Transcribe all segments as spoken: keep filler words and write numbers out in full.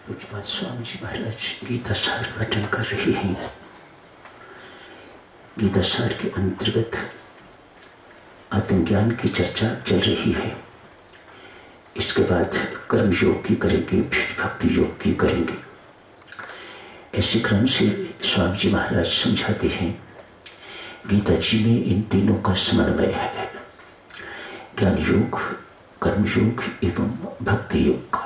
पूज्यपाद स्वामी जी महाराज गीता सार पठन कर रही हैं। गीता सार के अंतर्गत आत्मज्ञान की चर्चा चल रही है। इसके बाद कर्म योग की करेंगे, फिर भक्ति योग की करेंगे। ऐसे क्रम से स्वामी जी महाराज समझाते हैं गीता जी में इन तीनों का समन्वय है, ज्ञान योग, कर्म योग एवं भक्ति योग का।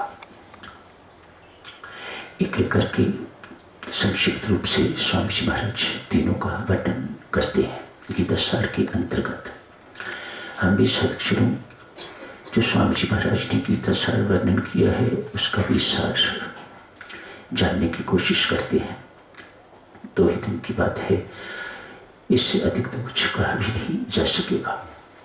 एक एक करके संक्षिप्त रूप से स्वामी जी महाराज तीनों का वर्णन करते हैं गीता सार के अंतर्गत। हम भी सदक्षरों जो स्वामी जी महाराज ने गीता सार वर्णन किया है उसका भी सार जानने की कोशिश करते हैं। दो ही दिन की बात है, इससे अधिक तो कुछ कहा भी नहीं जा सकेगा।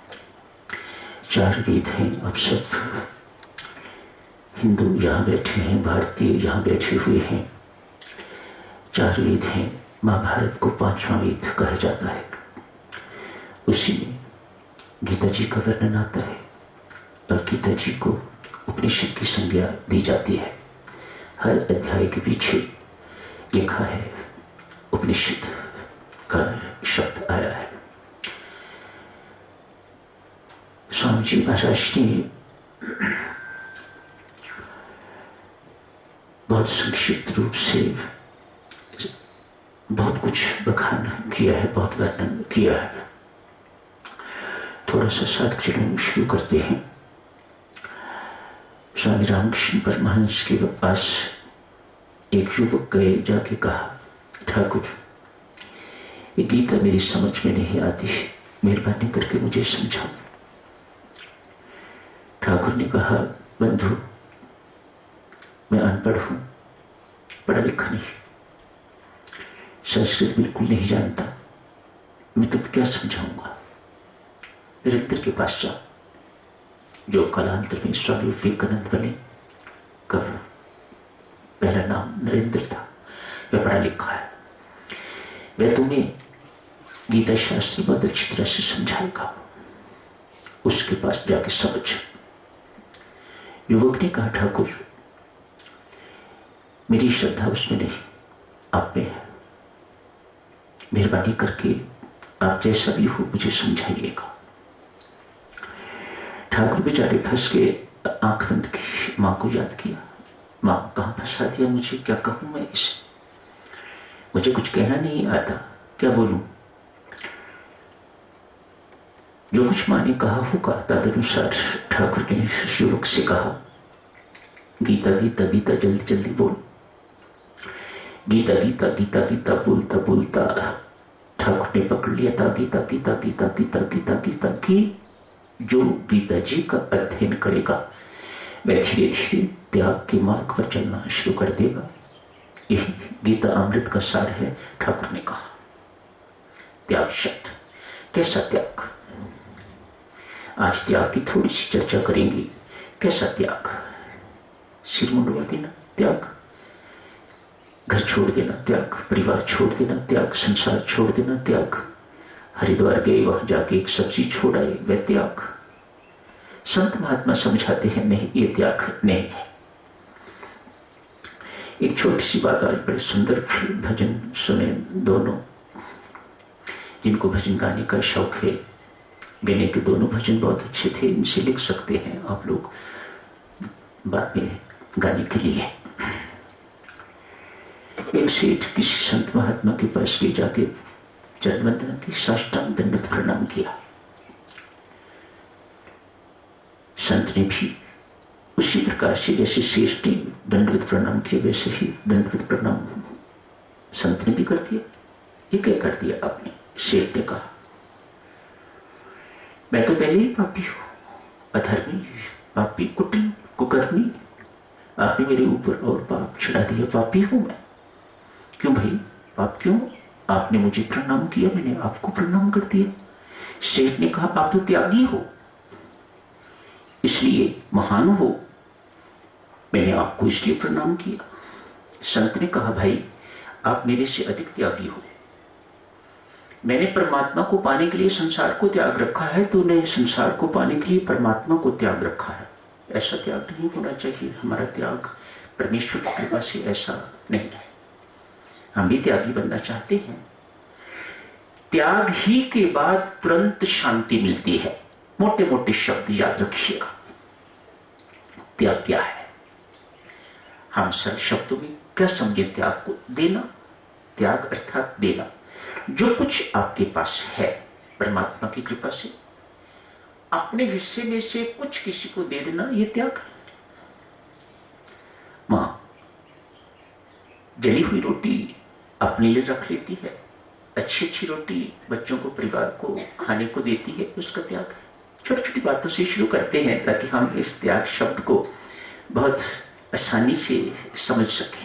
चार वेद हैं, अब सब हिंदू यहाँ बैठे हैं, भारतीय यहाँ बैठे हुए हैं। चार वेद हैं, महाभारत को पांचवा वेद कहा जाता है। उसी में गीता जी का वर्णन आता है और गीता जी को उपनिषद की संज्ञा दी जाती है। हर अध्याय के पीछे लिखा है उपनिषद का शब्द आया है। स्वामी जी महाराज ने बहुत संक्षिप्त रूप से बहुत कुछ बखान किया है, बहुत वर्णन किया है। थोड़ा सा साथ चलन शुरू करते हैं। स्वामी रामकृष्ण परमहंस के पास एक युवक गए, जाके कहा, ठाकुर ये गीता मेरी समझ में नहीं आती, मेहरबानी करके मुझे समझाओ। ठाकुर ने कहा, बंधु मैं अनपढ़ हूं, पढ़ा लिखा नहीं, संस्कृत बिल्कुल नहीं जानता, मैं तुम क्या समझाऊंगा। नरेंद्र के पास जाओ, जो कालांतर में स्वामी विवेकानंद बने। कब पहला नाम नरेंद्र था, वह पढ़ा लिखा है, वह तुम्हें गीता शास्त्र बहुत अच्छी तरह से समझाएगा, उसके पास जाके समझ। युवक ने कहा, ठाकुर मेरी श्रद्धा उसमें नहीं, आप में है, मेहरबानी करके आप जैसा भी हो मुझे समझाइएगा। ठाकुर बेचारे फंस के आंख बंद की, मां को याद किया। मां कहां फंसा दिया मुझे, क्या कहूं मैं इसे, मुझे कुछ कहना नहीं आता, क्या बोलूं। जो कुछ मां ने कहा होगा तदनुसार ठाकुर ने युवक से कहा, गीता गीता गीता जल्दी जल्दी बोल। गीता गीता गीता गीता बोलता बोलता ठाकुर ने पकड़ लिया था गीता गीता गीता गीता गीता गीता की। जो गीता जी का अध्ययन करेगा वह धीरे धीरे त्याग के मार्ग पर चलना शुरू कर देगा। यही गीता अमृत का सार है। ठाकुर ने कहा, त्याग शब्द, कैसा त्याग। आज त्याग की थोड़ी सी चर्चा करेंगे। कैसा त्याग, सिर मुंडवा देना त्याग, घर छोड़ देना त्याग, परिवार छोड़ देना त्याग, संसार छोड़ देना त्याग, हरिद्वार गए वहां जाके एक सब्जी छोड़ आए वह त्याग। संत महात्मा समझाते हैं नहीं, ये त्याग नहीं है। एक छोटी सी बात, आज बड़े सुंदर भजन सुने दोनों, जिनको भजन गाने का शौक है, गाने के दोनों भजन बहुत अच्छे थे, इनसे लिख सकते हैं आप लोग बाद में गाने के लिए। एक सेठ किसी संत महात्मा के पास ले जाके चरण वंदना की, साष्टांग दंडवत प्रणाम किया। संत ने भी उसी प्रकार से जैसे सेठ ने दंडवत प्रणाम किया वैसे ही दंडवत प्रणाम संत ने भी कर दिया। ये क्या कर दिया आपने, सेठ ने कहा, मैं तो पहले ही पापी हूं, अधर्मी, पापी, कुटिल, कुकर्मी, आपने मेरे ऊपर और पाप चढ़ा दिया, पापी हूं मैं। क्यों भाई, पाप क्यों? आपने मुझे प्रणाम किया, मैंने आपको प्रणाम कर दिया। सेठ ने कहा, आप तो त्यागी हो, इसलिए महान हो, मैंने आपको इसलिए प्रणाम किया। संत ने कहा, भाई आप मेरे से अधिक त्यागी हो, मैंने परमात्मा को पाने के लिए संसार को त्याग रखा है, तूने संसार को पाने के लिए परमात्मा को त्याग रखा है। ऐसा त्याग नहीं होना चाहिए। हमारा त्याग परमेश्वर की कृपा से ऐसा नहीं है। हम भी त्यागी बनना चाहते हैं। त्याग ही के बाद तुरंत शांति मिलती है। मोटे मोटे शब्द याद रखिएगा। त्याग क्या है? हम सरल शब्दों में क्या समझे त्याग को? देना। त्याग अर्थात देना। जो कुछ आपके पास है परमात्मा की कृपा से अपने हिस्से में से कुछ किसी को दे देना, यह त्याग है। मां जली हुई रोटी अपने लिए रख लेती है, अच्छी अच्छी रोटी बच्चों को, परिवार को खाने को देती है, उसका त्याग है। छोटी छोटी बातों से शुरू करते हैं ताकि हम इस त्याग शब्द को बहुत आसानी से समझ सकें।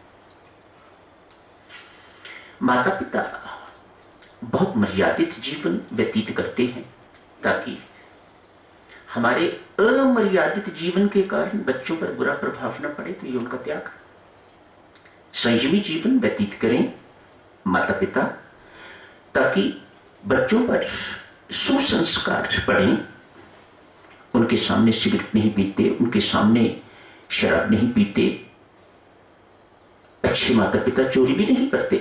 माता पिता बहुत मर्यादित जीवन व्यतीत करते हैं ताकि हमारे अमर्यादित जीवन के कारण बच्चों पर बुरा प्रभाव न पड़े, तो ये उनका त्याग। संयमी जीवन व्यतीत करें माता पिता ताकि बच्चों पर सुसंस्कार पड़े। उनके सामने सिगरेट नहीं पीते, उनके सामने शराब नहीं पीते। अच्छे माता पिता चोरी भी नहीं करते।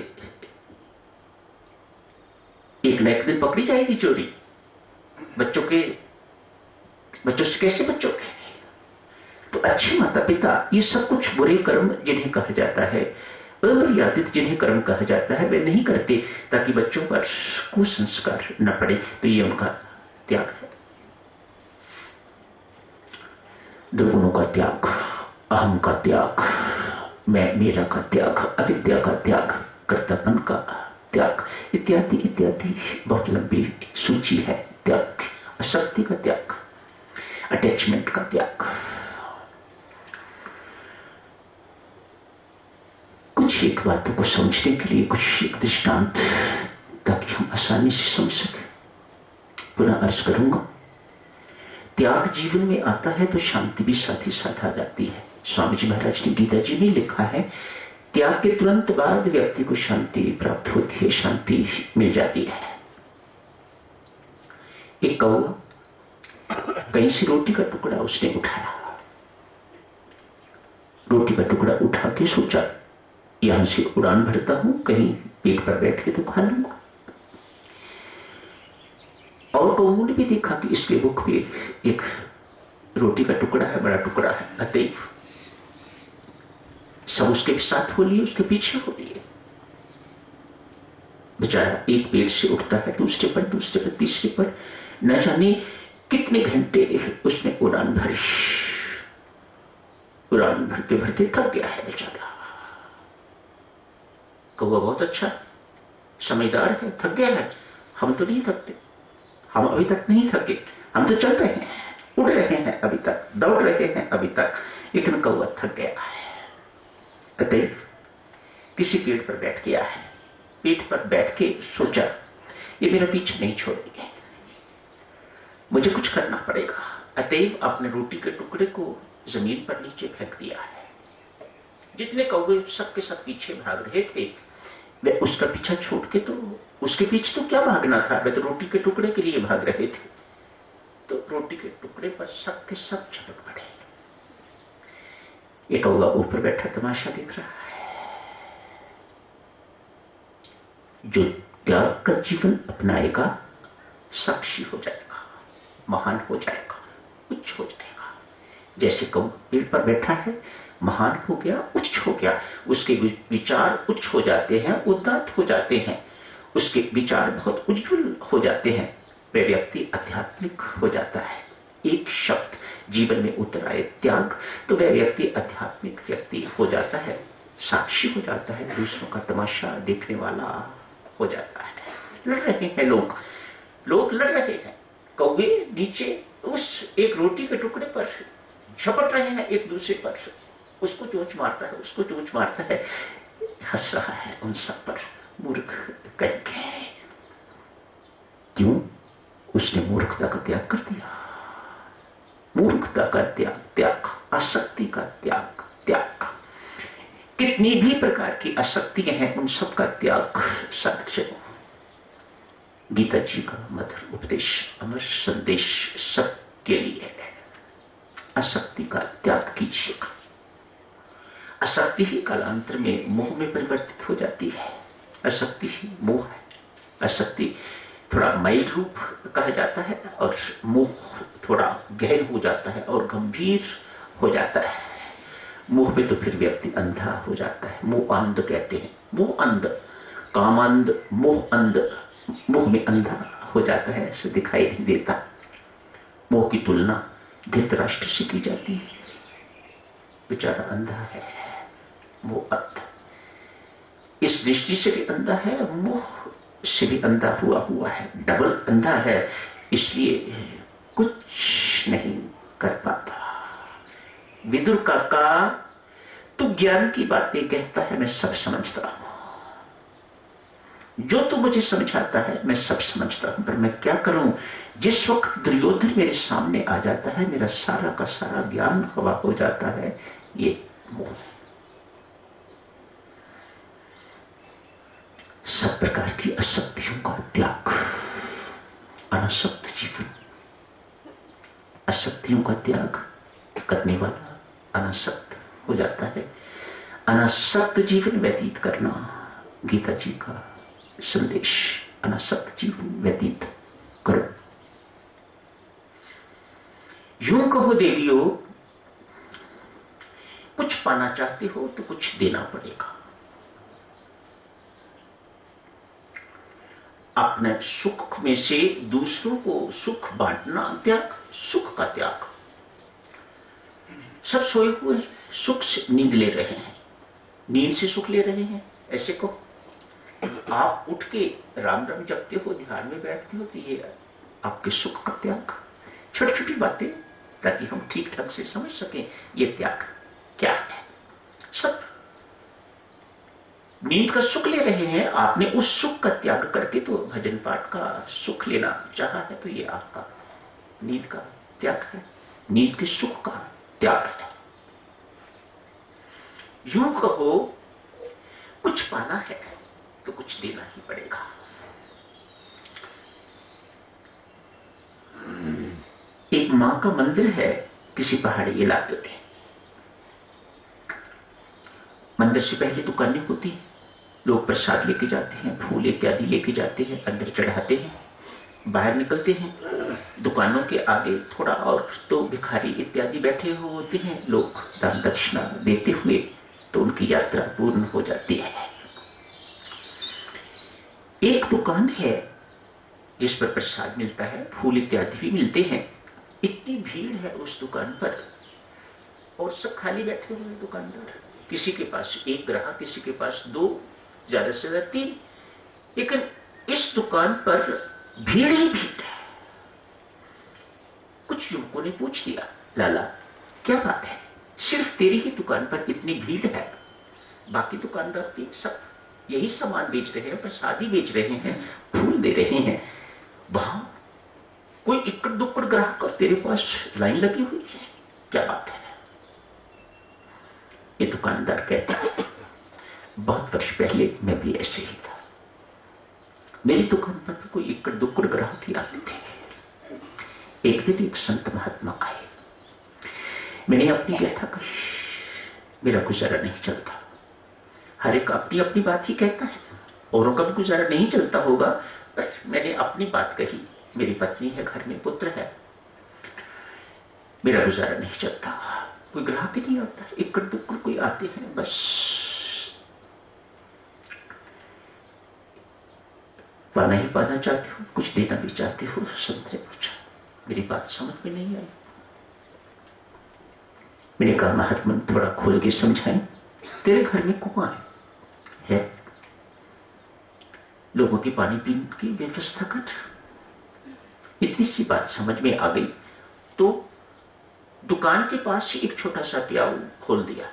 एक न एक दिन पकड़ी जाएगी चोरी। बच्चों के बच्चों से कैसे बच्चों के? तो अच्छे माता पिता ये सब कुछ बुरे कर्म जिन्हें कहा जाता है, अमर्यादित जिन्हें कर्म कहा जाता है, वे नहीं करते ताकि बच्चों पर कुसंस्कार न पड़े। तो ये उनका त्याग है। दुर्गुणों का त्याग, अहम का त्याग, मैं मेरा का त्याग, अविद्या का त्याग, कर्तापन का त्याग, इत्यादि इत्यादि बहुत लंबी सूची है त्याग की। आसक्ति का त्याग, अटैचमेंट का त्याग। कुछ एक बातों को समझने के लिए कुछ एक दृष्टांत ताकि हम आसानी से समझ सकें। पुनः अर्ज करूंगा, त्याग जीवन में आता है तो शांति भी साथ ही साथ आ जाती है। स्वामी जी महाराज ने गीता जी में लिखा है, त्याग के तुरंत बाद व्यक्ति को शांति प्राप्त होती है, शांति मिल जाती है। एक कौवा कहीं से रोटी का टुकड़ा उसने उठाया। रोटी का टुकड़ा उठा के सोचा यहां से उड़ान भरता हूं, कहीं पेट पर बैठ के तो खा लूंगा। और कौओं ने भी देखा कि इसके मुख पे एक रोटी का टुकड़ा है, बड़ा टुकड़ा है। अतएव सब उसके साथ हो लिए, उसके पीछे हो लिए। बेचारा एक पेड़ से उठता है, दूसरे पर, दूसरे पर, तीसरे पर, न जाने कितने घंटे उसने उड़ान भरी। उड़ान भरते भरते थक गया है बेचारा। कौवा बहुत अच्छा समझदार है, थक गया है। हम तो नहीं थकते, हम अभी तक नहीं थके, हम तो चल रहे हैं, उड़ रहे हैं अभी तक, दौड़ रहे हैं अभी तक, लेकिन कौवा थक गया है। अतएव किसी पेड़ पर बैठ गया है। पेड़ पर बैठ के सोचा ये मेरा पीछे नहीं छोड़ेंगे, मुझे कुछ करना पड़ेगा। अतएव अपने रोटी के टुकड़े को जमीन पर नीचे फेंक दिया है। जितने कौवे सब के सब पीछे भाग रहे थे, वे उसका पीछा छोड़ के, तो उसके पीछे तो क्या भागना था, वे तो रोटी के टुकड़े के लिए भाग रहे थे। तो रोटी के टुकड़े पर सब के सब झपट पड़े। एक कौवा ऊपर बैठा तमाशा देख रहा है। जो त्याग का जीवन अपनाएगा साक्षी हो जाएगा, महान हो जाएगा, उच्च हो जाएगा। जैसे कौवा पेड़ पर बैठा है, महान हो गया, उच्च हो गया, उसके विचार उच्च हो जाते हैं, उदात्त हो जाते हैं, उसके विचार बहुत उज्जवल हो जाते हैं। वह व्यक्ति आध्यात्मिक हो जाता है। एक शब्द जीवन में उतर आए त्याग, तो वह व्यक्ति आध्यात्मिक व्यक्ति हो जाता है, साक्षी हो जाता है, दूसरों का तमाशा देखने वाला हो जाता है। लड़ रहे हैं लोग, लोग लड़ रहे हैं। कौवे नीचे उस एक रोटी के टुकड़े पर झपट रहे हैं एक दूसरे पर, उसको चोंच मारता है, उसको चोंच मारता है, हंस रहा है उन सब पर। मूर्ख कहेंगे। क्यों? उसने मूर्खता का त्याग कर दिया। मूर्खता का त्याग, त्याग, आसक्ति का त्याग, त्याग। कितनी भी प्रकार की आसक्तियां हैं, उन सब का त्याग सत्य। गीता जी का मधुर उपदेश, अमर संदेश सबके लिए है। आसक्ति का त्याग कीजिएगा। अशक्ति ही कालांतर में मोह में परिवर्तित हो जाती है। अशक्ति ही मोह है। अशक्ति थोड़ा माइल्ड रूप कहा जाता है और मोह थोड़ा गहन हो जाता है और गंभीर हो जाता है। मोह में तो फिर व्यक्ति अंधा हो जाता है। मोह अंध कहते हैं। मोह अंध, काम अंध, मोह अंध, मोह में अंधा हो जाता है, ऐसे दिखाई नहीं देता। मोह की तुलना धृतराष्ट्र से की जाती है। बेचारा अंधा है, मोह अंध इस दृष्टि से भी अंधा है, मोह से भी अंधा हुआ हुआ है, डबल अंधा है, इसलिए कुछ नहीं कर पाता। विदुर काका तू ज्ञान की बातें कहता है, मैं सब समझता हूं। जो तू मुझे समझाता है मैं सब समझता हूं, पर मैं क्या करूं? जिस वक्त दुर्योधन मेरे सामने आ जाता है, मेरा सारा का सारा ज्ञान हवा हो जाता है। ये मोह। सब प्रकार की असक्तियों का त्याग, अनासक्त जीवन। असक्तियों का त्याग करने वाला अनासक्त हो जाता है। अनासक्त जीवन व्यतीत करना गीता जी का संदेश। अनासक्त जीवन व्यतीत करो। यूं कहो देवियों, कुछ पाना चाहते हो तो कुछ देना पड़ेगा। अपने सुख में से दूसरों को सुख बांटना त्याग, सुख का त्याग। सब सोए हुए सुख से नींद ले रहे हैं, नींद से सुख ले रहे हैं, ऐसे को आप उठ के राम राम जपते हो, ध्यान में बैठते हो, तो ये आपके सुख का त्याग। छोटी छोटी बातें ताकि हम ठीक ठाक से समझ सकें ये त्याग क्या है। सब नींद का सुख ले रहे हैं, आपने उस सुख का त्याग करके तो भजन पाठ का सुख लेना चाहा है, तो ये आपका नींद का त्याग है, नींद के सुख का त्याग है। यूं कहो कुछ पाना है तो कुछ देना ही पड़ेगा। एक मां का मंदिर है किसी पहाड़ी इलाके में। मंदिर से पहले दुकानें होती हैं, लोग प्रसाद लेके जाते हैं, फूल इत्यादि लेके जाते हैं, अंदर चढ़ाते हैं, बाहर निकलते हैं। दुकानों के आगे थोड़ा और तो भिखारी इत्यादि बैठे हुए होते हैं, लोग दान दक्षिणा देते हुए, तो उनकी यात्रा पूर्ण हो जाती है। एक दुकान है जिस पर प्रसाद मिलता है, फूल इत्यादि भी मिलते हैं। इतनी भीड़ है उस दुकान पर और सब खाली बैठे हुए दुकानदार। किसी के पास एक ग्राहक, किसी के पास दो, ज्यादा से ज्यादा तीन। लेकिन इस दुकान पर भीड़ ही भीड़ है। कुछ युवकों ने पूछ दिया, लाला क्या बात है, सिर्फ तेरी ही दुकान पर इतनी भीड़ है, बाकी दुकानदार भी सब यही सामान बेच रहे हैं, प्रसाद ही बेच रहे हैं, फूल दे रहे हैं, वहां कोई इक्कड़ दुक्कड़ ग्राहक और तेरे पास लाइन लगी हुई है, क्या बात है? ये दुकानदार कहता है, बहुत वर्ष पहले मैं भी ऐसे ही था। मेरी दुकान पर तो कोई इक्कड़ दुक्कड़ ग्राहक ही आते थे। एक दिन एक संत महात्मा आए, मैंने अपनी व्यथा कही, मेरा गुजारा नहीं चलता। हर एक अपनी अपनी बात ही कहता है, औरों का भी गुजारा नहीं चलता होगा, बस मैंने अपनी बात कही। मेरी पत्नी है, घर में पुत्र है, मेरा गुजारा नहीं चलता, कोई ग्राहक ही नहीं आता, इक्कड़ दुक्कड़ कोई आते हैं बस। पाना ही पाना चाहते हो, कुछ देना भी चाहते हो? संत ने पूछा। मेरी बात समझ में नहीं आई। मैंने कहा, महात्मा थोड़ा खोल के समझाएं, तेरे घर में कुआं है, है? लोगों की पानी पीने की व्यवस्था कर। इतनी सी बात समझ में आ गई तो दुकान के पास से एक छोटा सा प्याऊ खोल दिया।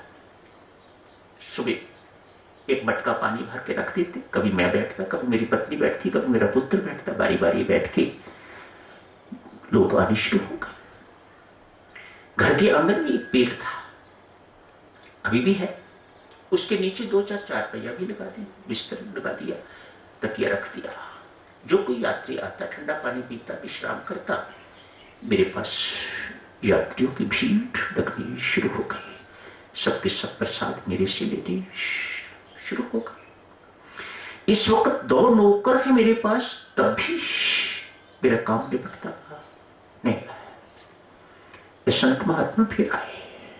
सुबह एक मटका पानी भर के रख देते, कभी मैं बैठता, कभी मेरी पत्नी बैठती, कभी मेरा पुत्र बैठता, बारी बारी बैठ के लोग आने शुरू हो गए। घर के आंगन में एक पेड़ था, अभी भी है, उसके नीचे दो चार चार पहिया भी लगा दिए, बिस्तर लगा दिया, तकिया रख दिया। जो कोई यात्री आता, ठंडा पानी पीता, विश्राम करता। मेरे पास यात्रियों की भीड़ लगनी शुरू हो गई। सबके सब प्रसाद मेरे से लेते शुरू होगा। इस वक्त दो नौकर है मेरे पास, तब भी मेरा काम निपटता नहीं। ये संत महात्मा फिर आए,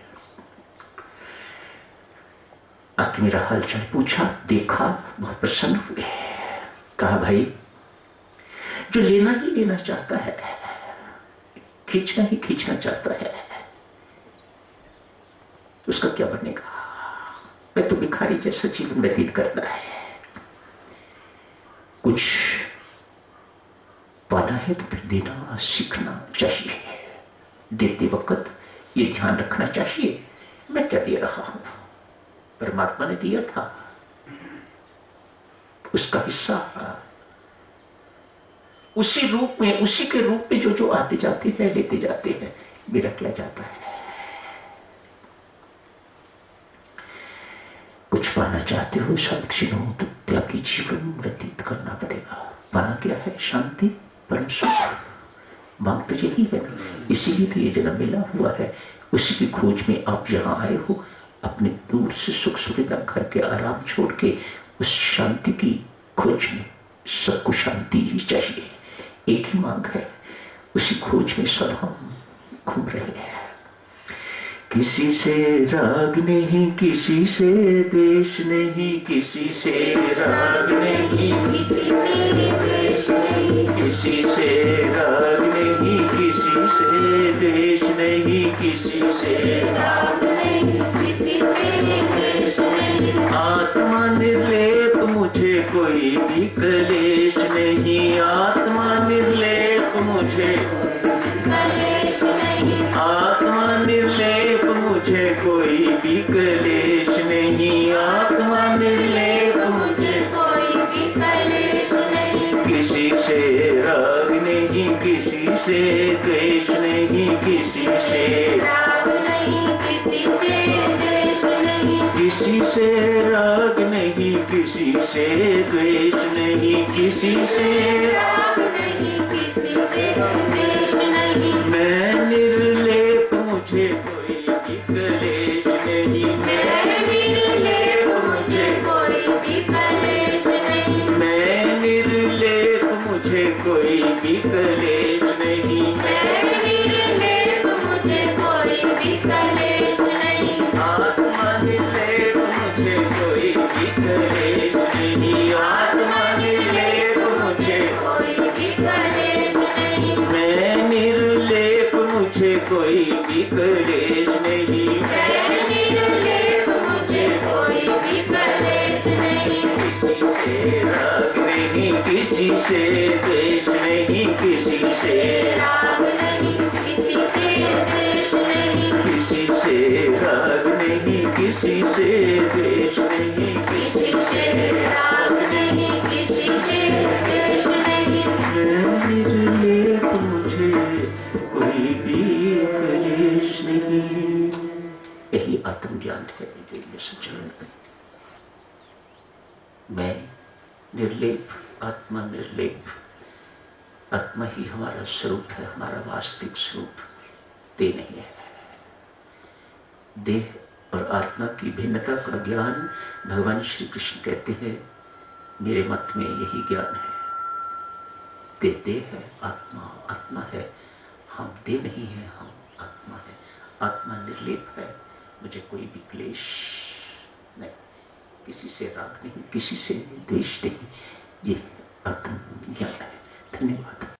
आके मेरा हालचाल पूछा, देखा, बहुत प्रसन्न हुए। कहा भाई, जो लेना ही लेना चाहता है, खींचना ही खींचना चाहता है, उसका क्या बनेगा? मैं तो भिखारी जैसा जीवन व्यतीत करता है। कुछ पाना है तो फिर देना सीखना चाहिए। देते वक्त ये ध्यान रखना चाहिए, मैं क्या दे रहा हूं, परमात्मा ने दिया था, उसका हिस्सा उसी रूप में, उसी के रूप में जो जो आते जाते हैं, लेते जाते हैं, मेरा क्या जाता है। कुछ पाना चाहते हो साक्षियों तो त्यागी जीवन व्यतीत करना पड़ेगा। पाना क्या है? शांति, परम सुख। मांग तो यही है, इसीलिए तो ये जन्म मिला हुआ है। उसी की खोज में आप यहां आए हो, अपने दूर से सुख सुविधा घर के आराम छोड़ के उस शांति की खोज में। सबको शांति ही चाहिए, एक ही मांग है, उसी खोज में सब हम घूम रहे हैं। किसी से राग नहीं, किसी से द्वेष नहीं, किसी से राग नहीं, किसी से राग नहीं, किसी से द्वेष नहीं, किसी से राग नहीं, किसी से द्वेष नहीं। आत्मा निर्लेप, मुझे कोई भी क्लेश नहीं। आत्मा निर्लेप, मुझे क्लेश नहीं। आत्मा निर्लेप, मुझे कोई भी क्लेश नहीं। आत्मा निर्लेप, मुझे कोई भी क्लेश नहीं। किसी से राग नहीं, किसी से द्वेष नहीं, किसी से राग नहीं, किसी से द्वेष नहीं। किसी से राग नहीं, किसी से द्वेष नहीं, किसी से राग नहीं, किसी से द्वेष नहीं। मैं निर्लेप, मुझे कोई भी क्लेश नहीं। मैं निर्लेप, मुझे कोई भी क्लेश नहीं। मैं निर्लेप, मुझे कोई भी क्लेश नहीं। मैं निर्लेप, मुझे कोई भी क्लेश नहीं। आत्मा निर्लेप, मुझे कोई भी क्लेश नहीं। आत्मा निर्लेप, मुझे कोई भी क्लेश नहीं। मैं निर्लेप, मुझे कोई भी क्लेश नहीं। मैं निर्लेप, मुझे कोई भी क्लेश नहीं। किसी से राग नहीं, किसी से द्वेष नहीं, किसी से राग नहीं, किसी से द्वेष नहीं। किसी से राग नहीं, किसी से द्वेष नहीं, किसी से राग नहीं, किसी से द्वेष नहीं। मैं निर्लेप, मुझे कोई भी क्लेश नहीं। यही आत्मज्ञान है जो ये सचरण है। मैं निर्लेप, आत्मा निर्लेप। आत्मा ही हमारा स्वरूप है, हमारा वास्तविक स्वरूप। देह नहीं है। देह और आत्मा की भिन्नता का ज्ञान भगवान श्री कृष्ण कहते हैं, मेरे मत में यही ज्ञान है। देह देह है, आत्मा आत्मा है। हम देह नहीं है, हम आत्मा है। आत्मा निर्लेप है, मुझे कोई भी क्लेश नहीं, किसी से राग नहीं, किसी से द्वेष नहीं। ये आत्म ज्ञान है। धन्यवाद।